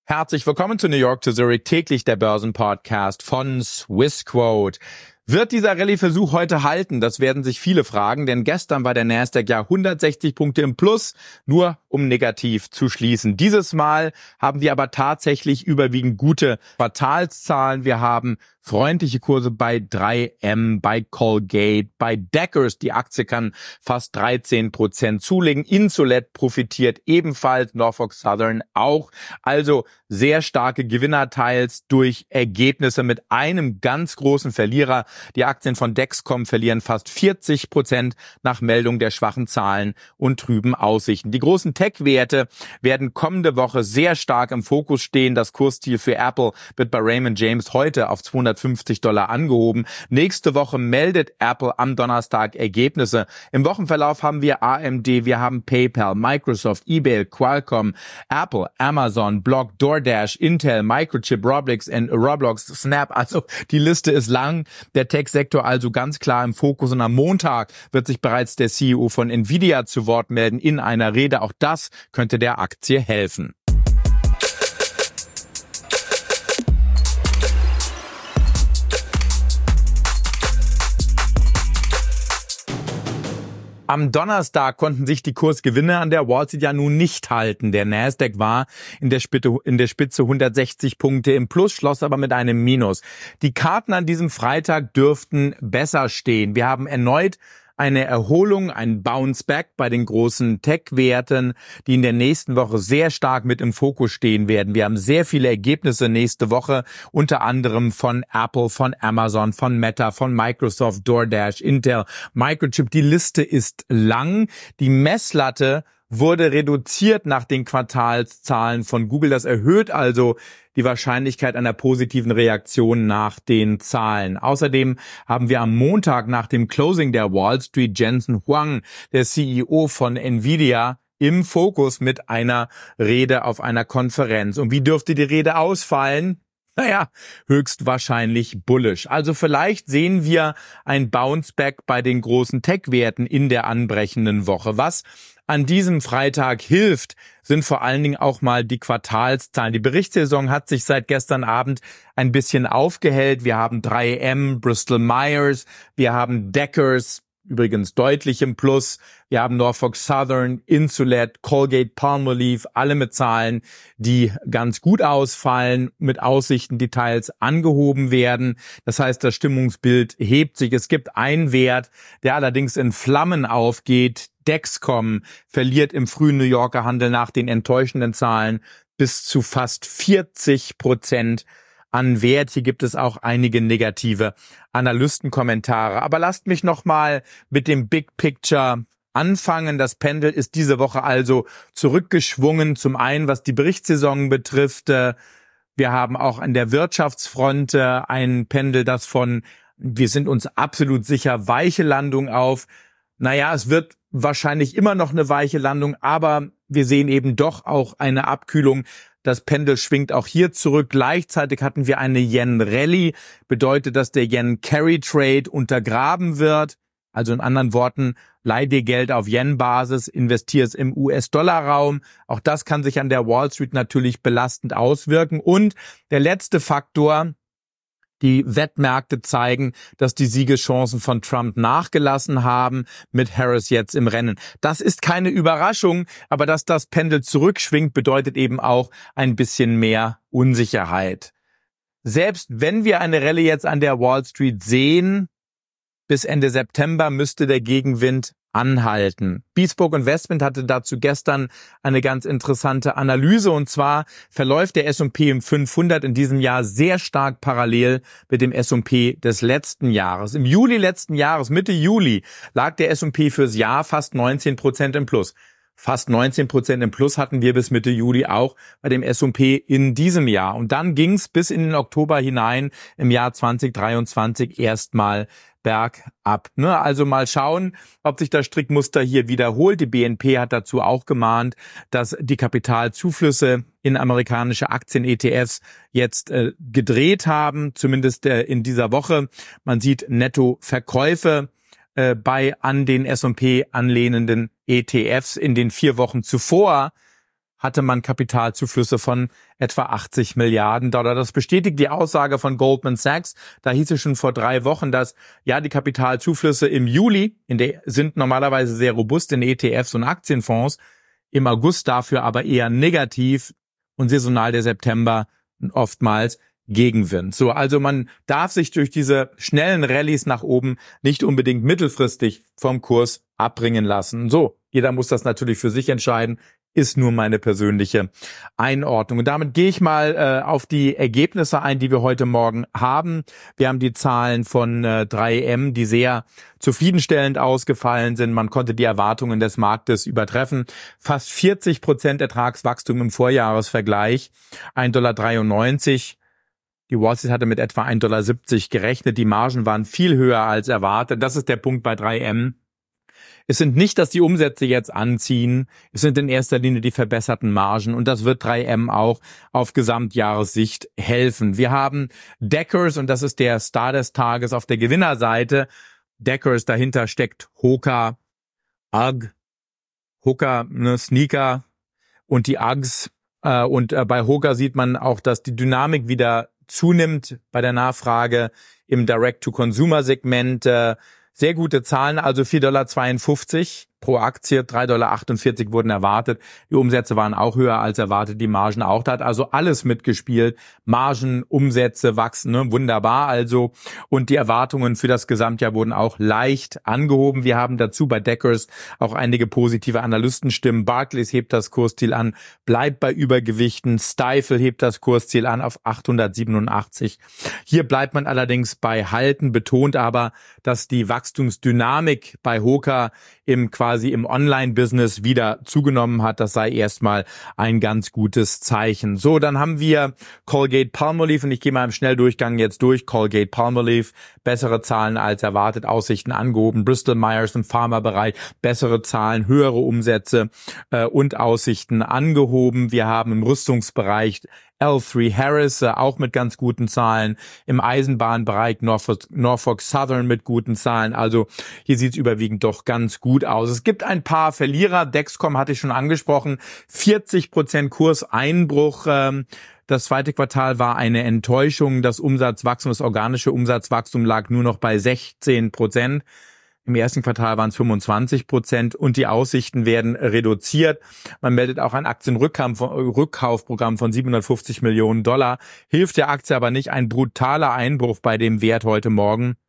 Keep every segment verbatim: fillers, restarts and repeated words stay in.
Herzlich willkommen zu New York to Zurich, täglich der Börsenpodcast von Swissquote. Wird dieser Rallye-Versuch heute halten? Das werden sich viele fragen, denn gestern war der Nasdaq ja hundertsechzig Punkte im Plus, nur um negativ zu schließen. Dieses Mal haben wir aber tatsächlich überwiegend gute Quartalszahlen. Wir haben freundliche Kurse bei drei M, bei Colgate, bei Deckers. Die Aktie kann fast dreizehn Prozent zulegen. Insulet profitiert ebenfalls, Norfolk Southern auch. Also sehr starke Gewinner teils durch Ergebnisse mit einem ganz großen Verlierer. Die Aktien von Dexcom verlieren fast vierzig Prozent nach Meldung der schwachen Zahlen und trüben Aussichten. Die großen Tech-Werte werden kommende Woche sehr stark im Fokus stehen. Das Kursziel für Apple wird bei Raymond James heute auf zweihundertfünfzig Dollar angehoben. Nächste Woche meldet Apple am Donnerstag Ergebnisse. Im Wochenverlauf haben wir A M D, wir haben PayPal, Microsoft, eBay, Qualcomm, Apple, Amazon, Block, DoorDash, Intel, Microchip, Roblox und Roblox, Snap. Also die Liste ist lang. Der Tech-Sektor also ganz klar im Fokus. Und am Montag wird sich bereits der C E O von Nvidia zu Wort melden in einer Rede. Auch das könnte der Aktie helfen. Am Donnerstag konnten sich die Kursgewinne an der Wall Street ja nun nicht halten. Der Nasdaq war in der Spitze, in der Spitze hundertsechzig Punkte im Plus, schloss aber mit einem Minus. Die Karten an diesem Freitag dürften besser stehen. Wir haben erneut eine Erholung, ein Bounce-Back bei den großen Tech-Werten, die in der nächsten Woche sehr stark mit im Fokus stehen werden. Wir haben sehr viele Ergebnisse nächste Woche, unter anderem von Apple, von Amazon, von Meta, von Microsoft, DoorDash, Intel, Microchip. Die Liste ist lang. Die Messlatte wurde reduziert nach den Quartalszahlen von Google. Das erhöht also die Wahrscheinlichkeit einer positiven Reaktion nach den Zahlen. Außerdem haben wir am Montag nach dem Closing der Wall Street Jensen Huang, der C E O von Nvidia, im Fokus mit einer Rede auf einer Konferenz. Und wie dürfte die Rede ausfallen? Naja, höchstwahrscheinlich bullish. Also vielleicht sehen wir ein Bounceback bei den großen Tech-Werten in der anbrechenden Woche. Was an diesem Freitag hilft, sind vor allen Dingen auch mal die Quartalszahlen. Die Berichtssaison hat sich seit gestern Abend ein bisschen aufgehellt. Wir haben drei M, Bristol Myers, wir haben Deckers, übrigens deutlich im Plus. Wir haben Norfolk Southern, Insulet, Colgate, Palmolive, alle mit Zahlen, die ganz gut ausfallen, mit Aussichten, die teils angehoben werden. Das heißt, das Stimmungsbild hebt sich. Es gibt einen Wert, der allerdings in Flammen aufgeht. Dexcom verliert im frühen New Yorker Handel nach den enttäuschenden Zahlen bis zu fast vierzig Prozent an Wert. Hier gibt es auch einige negative Analystenkommentare. Aber lasst mich nochmal mit dem Big Picture anfangen. Das Pendel ist diese Woche also zurückgeschwungen. Zum einen, was die Berichtssaison betrifft. Wir haben auch an der Wirtschaftsfront ein Pendel, das von wir sind uns absolut sicher weiche Landung auf. Naja, es wird wahrscheinlich immer noch eine weiche Landung, aber wir sehen eben doch auch eine Abkühlung. Das Pendel schwingt auch hier zurück. Gleichzeitig hatten wir eine Yen-Rallye. Bedeutet, dass der Yen-Carry-Trade untergraben wird. Also in anderen Worten, leih dir Geld auf Yen-Basis, investier es im U S-Dollar-Raum. Auch das kann sich an der Wall Street natürlich belastend auswirken. Und der letzte Faktor: die Wettmärkte zeigen, dass die Siegeschancen von Trump nachgelassen haben, mit Harris jetzt im Rennen. Das ist keine Überraschung, aber dass das Pendel zurückschwingt, bedeutet eben auch ein bisschen mehr Unsicherheit. Selbst wenn wir eine Rallye jetzt an der Wall Street sehen, bis Ende September müsste der Gegenwind anhalten. Bespoke Investment hatte dazu gestern eine ganz interessante Analyse, und zwar verläuft der S und P fünfhundert in diesem Jahr sehr stark parallel mit dem S und P des letzten Jahres. Im Juli letzten Jahres, Mitte Juli, lag der S und P fürs Jahr fast neunzehn Prozent im Plus. Fast neunzehn Prozent im Plus hatten wir bis Mitte Juli auch bei dem S und P in diesem Jahr. Und dann ging's bis in den Oktober hinein im Jahr zwanzig dreiundzwanzig erstmal bergab. Ne? Also mal schauen, ob sich das Strickmuster hier wiederholt. Die B N P hat dazu auch gemahnt, dass die Kapitalzuflüsse in amerikanische Aktien-E T Fs jetzt äh, gedreht haben, zumindest äh, in dieser Woche. Man sieht Nettoverkäufe äh, bei an den S und P anlehnenden E T Fs in den vier Wochen zuvor. hatte man Kapitalzuflüsse von etwa achtzig Milliarden Dollar. Das bestätigt die Aussage von Goldman Sachs. Da hieß es schon vor drei Wochen, dass ja die Kapitalzuflüsse im Juli in der, sind normalerweise sehr robust in E T Fs und Aktienfonds, im August dafür aber eher negativ und saisonal der September oftmals Gegenwind. So, also man darf sich durch diese schnellen Rallyes nach oben nicht unbedingt mittelfristig vom Kurs abbringen lassen. So, jeder muss das natürlich für sich entscheiden. Ist nur meine persönliche Einordnung. Und damit gehe ich mal äh, auf die Ergebnisse ein, die wir heute Morgen haben. Wir haben die Zahlen von äh, drei M, die sehr zufriedenstellend ausgefallen sind. Man konnte die Erwartungen des Marktes übertreffen. Fast vierzig Prozent Ertragswachstum im Vorjahresvergleich, ein Komma dreiundneunzig Dollar. Die Wall Street hatte mit etwa ein Komma siebzig Dollar gerechnet. Die Margen waren viel höher als erwartet. Das ist der Punkt bei drei M. Es sind nicht, dass die Umsätze jetzt anziehen, es sind in erster Linie die verbesserten Margen und das wird drei M auch auf Gesamtjahressicht helfen. Wir haben Deckers und das ist der Star des Tages auf der Gewinnerseite. Deckers, dahinter steckt Hoka, U G G, Hoka, ne, Sneaker und die Uggs. Äh, und äh, bei Hoka sieht man auch, dass die Dynamik wieder zunimmt bei der Nachfrage im Direct-to-Consumer-Segment. Äh, Sehr gute Zahlen, also vier Komma zweiundfünfzig Dollar pro Aktie, drei Komma achtundvierzig Dollar wurden erwartet. Die Umsätze waren auch höher als erwartet, die Margen auch. Da hat also alles mitgespielt. Margen, Umsätze wachsen, ne? Wunderbar also. Und die Erwartungen für das Gesamtjahr wurden auch leicht angehoben. Wir haben dazu bei Deckers auch einige positive Analystenstimmen. Barclays hebt das Kursziel an, bleibt bei Übergewichten. Stifel hebt das Kursziel an auf achthundertsiebenundachtzig. Hier bleibt man allerdings bei Halten, betont aber, dass die Wachstumsdynamik bei Hoka im quasi im Online-Business wieder zugenommen hat. Das sei erstmal ein ganz gutes Zeichen. So, dann haben wir Colgate-Palmolive und ich gehe mal im Schnelldurchgang jetzt durch. Colgate-Palmolive, bessere Zahlen als erwartet, Aussichten angehoben. Bristol-Myers im Pharmabereich, bessere Zahlen, höhere Umsätze äh, und Aussichten angehoben. Wir haben im Rüstungsbereich L drei Harris, äh, auch mit ganz guten Zahlen. Im Eisenbahnbereich Norfolk, Norfolk Southern mit guten Zahlen. Also hier sieht es überwiegend doch ganz gut aus. Es gibt ein paar Verlierer. Dexcom hatte ich schon angesprochen. vierzig Prozent Kurseinbruch. Ähm, Das zweite Quartal war eine Enttäuschung. Das Umsatzwachstum, das organische Umsatzwachstum lag nur noch bei sechzehn Prozent. Im ersten Quartal waren es fünfundzwanzig Prozent und die Aussichten werden reduziert. Man meldet auch ein Aktienrückkaufprogramm von siebenhundertfünfzig Millionen Dollar. Hilft der Aktie aber nicht. Ein brutaler Einbruch bei dem Wert heute Morgen.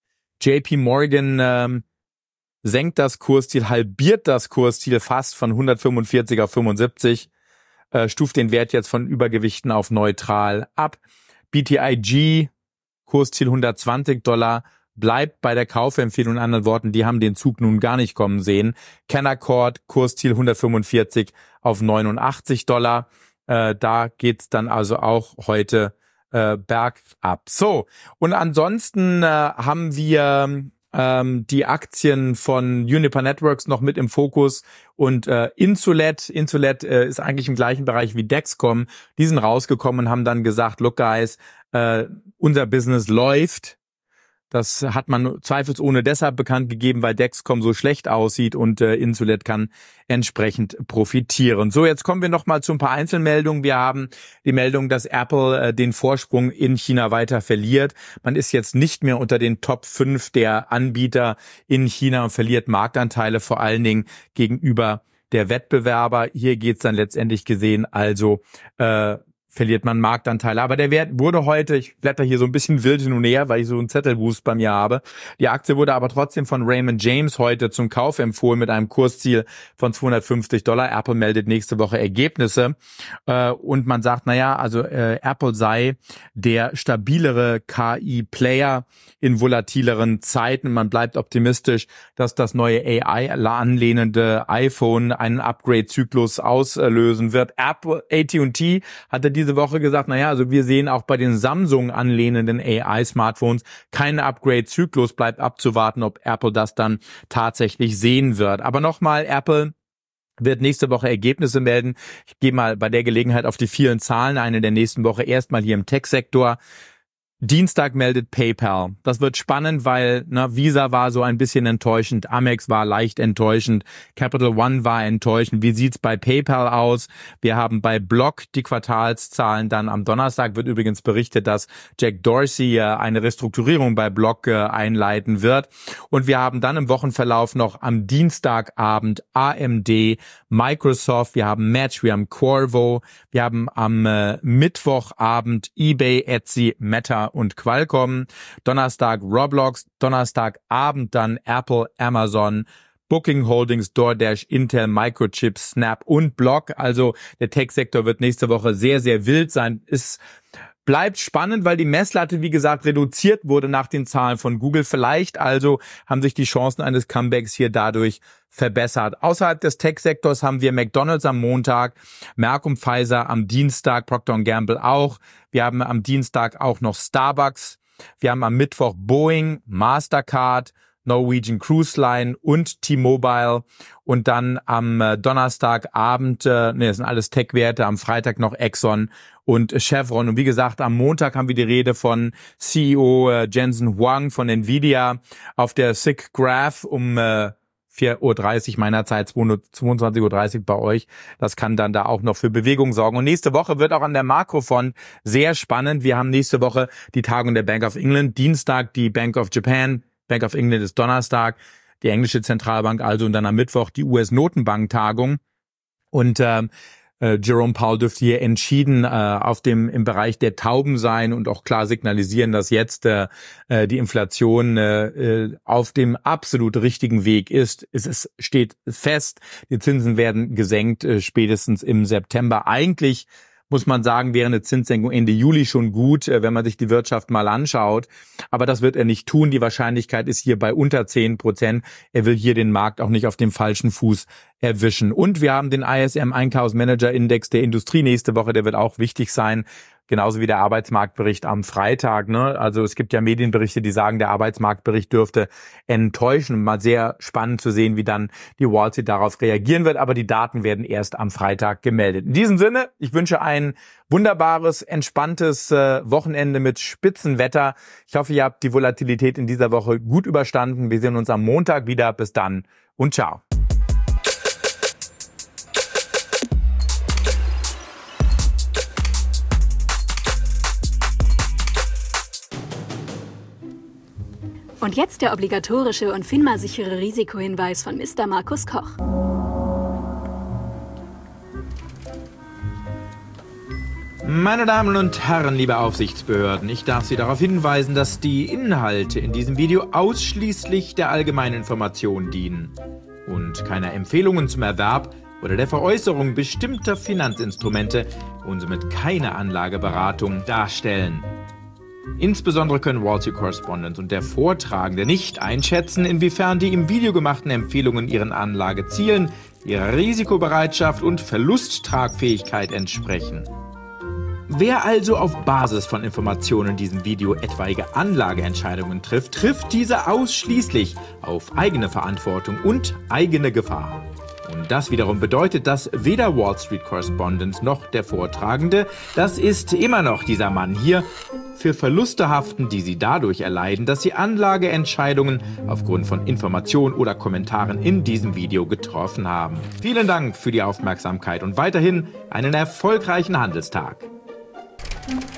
J P Morgan ähm, senkt das Kursziel, halbiert das Kursziel fast von hundertfünfundvierzig auf fünfundsiebzig. Äh, stuft den Wert jetzt von Übergewichten auf neutral ab. B T I G, Kursziel hundertzwanzig Dollar, bleibt bei der Kaufempfehlung. In anderen Worten, die haben den Zug nun gar nicht kommen sehen. Canaccord, Kursziel hundertfünfundvierzig auf neunundachtzig Dollar. Äh, da geht's dann also auch heute äh, bergab. So, und ansonsten äh, haben wir ähm, die Aktien von Uniper Networks noch mit im Fokus und äh, Insulet. Insulet äh, ist eigentlich im gleichen Bereich wie Dexcom. Die sind rausgekommen und haben dann gesagt, look guys, äh, unser Business läuft. Das hat man zweifelsohne deshalb bekannt gegeben, weil Dexcom so schlecht aussieht und äh, Insulet kann entsprechend profitieren. So, jetzt kommen wir noch mal zu ein paar Einzelmeldungen. Wir haben die Meldung, dass Apple äh, den Vorsprung in China weiter verliert. Man ist jetzt nicht mehr unter den Top fünf der Anbieter in China und verliert Marktanteile, vor allen Dingen gegenüber der Wettbewerber. Hier geht's dann letztendlich gesehen also äh, verliert man Marktanteile. Aber der Wert wurde heute, ich blätter hier so ein bisschen wild hin und her, weil ich so einen Zettelwust bei mir habe. Die Aktie wurde aber trotzdem von Raymond James heute zum Kauf empfohlen mit einem Kursziel von zweihundertfünfzig Dollar. Apple meldet nächste Woche Ergebnisse. Äh, und man sagt, naja, also äh, Apple sei der stabilere K I-Player in volatileren Zeiten. Man bleibt optimistisch, dass das neue A I-anlehnende iPhone einen Upgrade-Zyklus auslösen wird. Apple, A T und T hatte diese Woche gesagt, naja, also wir sehen auch bei den Samsung anlehnenden A I-Smartphones keinen Upgrade-Zyklus, bleibt abzuwarten, ob Apple das dann tatsächlich sehen wird. Aber nochmal, Apple wird nächste Woche Ergebnisse melden. Ich gehe mal bei der Gelegenheit auf die vielen Zahlen ein in der nächsten Woche. Erstmal hier im Tech-Sektor. Dienstag meldet PayPal. Das wird spannend, weil ne, Visa war so ein bisschen enttäuschend, Amex war leicht enttäuschend, Capital One war enttäuschend. Wie sieht's bei PayPal aus? Wir haben bei Block die Quartalszahlen. Dann am Donnerstag wird übrigens berichtet, dass Jack Dorsey äh, eine Restrukturierung bei Block äh, einleiten wird. Und wir haben dann im Wochenverlauf noch am Dienstagabend A M D, Microsoft, wir haben Match, wir haben Qorvo, wir haben am äh, Mittwochabend eBay, Etsy, Meta und Qualcomm, Donnerstag Roblox, Donnerstagabend dann Apple, Amazon, Booking Holdings, DoorDash, Intel, Microchip, Snap und Block. Also der Tech-Sektor wird nächste Woche sehr, sehr wild sein. Es bleibt spannend, weil die Messlatte, wie gesagt, reduziert wurde nach den Zahlen von Google. Vielleicht also haben sich die Chancen eines Comebacks hier dadurch verbessert. Außerhalb des Tech-Sektors haben wir McDonald's am Montag, Merck und Pfizer am Dienstag, Procter und Gamble auch. Wir haben am Dienstag auch noch Starbucks. Wir haben am Mittwoch Boeing, Mastercard, Norwegian Cruise Line und T-Mobile. Und dann am Donnerstagabend, äh, ne, das sind alles Tech-Werte, am Freitag noch Exxon und Chevron. Und wie gesagt, am Montag haben wir die Rede von C E O äh, Jensen Huang von Nvidia auf der S I G Graph um äh, vier Uhr dreißig meiner Zeit, zweiundzwanzig Uhr dreißig bei euch. Das kann dann da auch noch für Bewegung sorgen. Und nächste Woche wird auch an der Makrofront sehr spannend. Wir haben nächste Woche die Tagung der Bank of England, Dienstag die Bank of Japan, Bank of England ist Donnerstag, die englische Zentralbank also, und dann am Mittwoch die U S-Notenbank-Tagung. Und ähm, äh, Jerome Powell dürfte hier entschieden äh, auf dem im Bereich der Tauben sein und auch klar signalisieren, dass jetzt äh, die Inflation äh, auf dem absolut richtigen Weg ist. Es ist, steht fest, die Zinsen werden gesenkt, äh, spätestens im September. Eigentlich muss man sagen, wäre eine Zinssenkung Ende Juli schon gut, wenn man sich die Wirtschaft mal anschaut. Aber das wird er nicht tun. Die Wahrscheinlichkeit ist hier bei unter zehn Prozent. Er will hier den Markt auch nicht auf dem falschen Fuß erwischen. Und wir haben den I S M-Einkaufsmanager-Index der Industrie nächste Woche. Der wird auch wichtig sein. Genauso wie der Arbeitsmarktbericht am Freitag, ne? Also es gibt ja Medienberichte, die sagen, der Arbeitsmarktbericht dürfte enttäuschen. Mal sehr spannend zu sehen, wie dann die Wall Street darauf reagieren wird. Aber die Daten werden erst am Freitag gemeldet. In diesem Sinne, ich wünsche ein wunderbares, entspanntes äh, Wochenende mit Spitzenwetter. Ich hoffe, ihr habt die Volatilität in dieser Woche gut überstanden. Wir sehen uns am Montag wieder. Bis dann und ciao. Und jetzt der obligatorische und FINMA-sichere Risikohinweis von Mister Markus Koch. Meine Damen und Herren, liebe Aufsichtsbehörden, ich darf Sie darauf hinweisen, dass die Inhalte in diesem Video ausschließlich der allgemeinen Information dienen und keine Empfehlungen zum Erwerb oder der Veräußerung bestimmter Finanzinstrumente und somit keine Anlageberatung darstellen. Insbesondere können Wall Street Correspondent und der Vortragende nicht einschätzen, inwiefern die im Video gemachten Empfehlungen ihren Anlagezielen, ihrer Risikobereitschaft und Verlusttragfähigkeit entsprechen. Wer also auf Basis von Informationen in diesem Video etwaige Anlageentscheidungen trifft, trifft diese ausschließlich auf eigene Verantwortung und eigene Gefahr. Und das wiederum bedeutet, dass weder Wall Street Correspondent noch der Vortragende, das ist immer noch dieser Mann hier, für Verluste haften, die sie dadurch erleiden, dass sie Anlageentscheidungen aufgrund von Informationen oder Kommentaren in diesem Video getroffen haben. Vielen Dank für die Aufmerksamkeit und weiterhin einen erfolgreichen Handelstag.